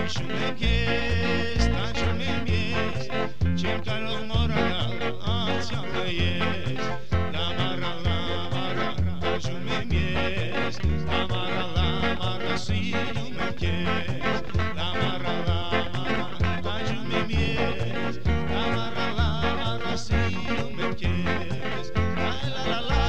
հիշում եմ ես, տանջում եմ ես, չեմ կարող մոռանալ անցյալը ես, լամարա, տանջում եմ ես, լամարա, սիրում եմ քեզ, լամարա, տանջում եմ ես, լամարա, սիրում եմ քեզ, la la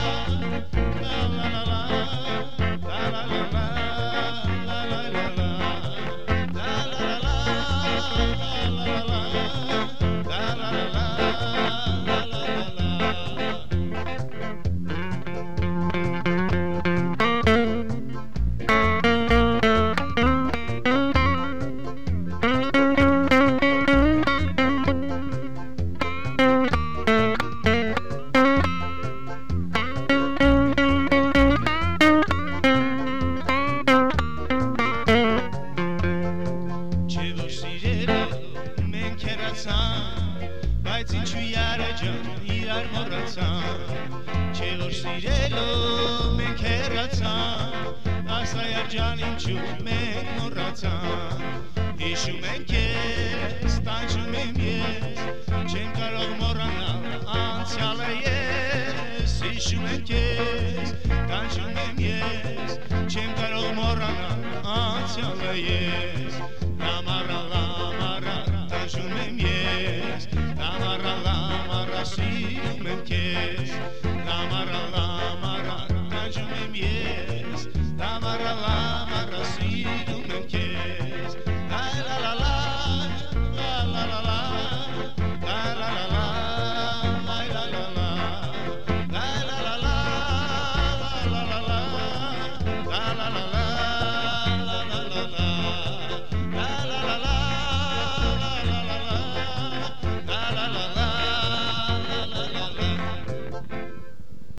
բայց ինչու յարը ջան իրար մոռացան չէ որ սիրելով մենք հեռացան ասայար ջան ինչու մենք մոռացան հիշում ենք ես տանջում եմ ես չեմ կարող մոռանալ անցյալը ես հիշում ենք ես տանջում եմ ես չեմ կարող մոռանալ անցյալը ես լամարա տանջում եմ ես Lamara, siyum em kes